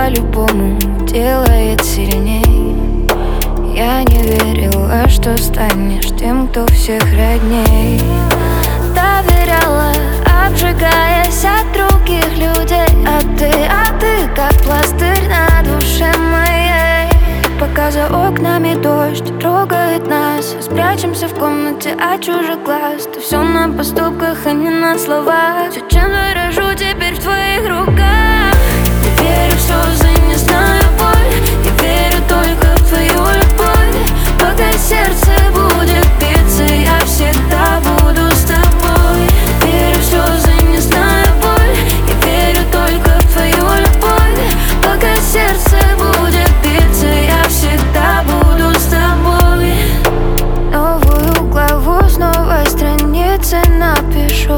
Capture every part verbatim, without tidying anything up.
по-любому делает сильней. Я не верила, что станешь тем, кто всех родней. Доверяла, обжигаясь от других людей. А ты, а ты, как пластырь на душе моей. Пока за окнами дождь трогает нас, спрячемся в комнате от чужих глаз. Ты все на поступках, а не на словах. Все, чем дорожу, теперь в твоих руках. Я верю в слезы, не знаю боль. Я верю только в твою любовь. Пока сердце будет биться, я всегда буду с тобой. Верю в слезы, не знаю боль. Я верю только в твою любовь. Пока сердце будет биться, я всегда буду с тобой. Новую главу с новой страницы напишу.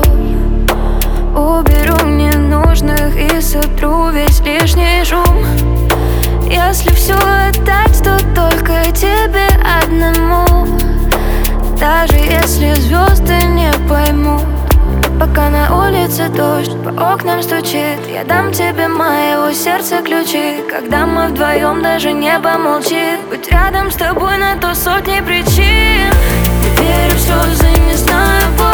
Уберу ненужных и сотру весь лишний шум. Если все отдать, то только тебе одному. Даже если звезды не поймут. Пока на улице дождь по окнам стучит, я дам тебе моего сердца ключи. Когда мы вдвоем, даже небо молчит. Быть рядом с тобой на то сотни причин. Я верю в слезы, не знаю боль.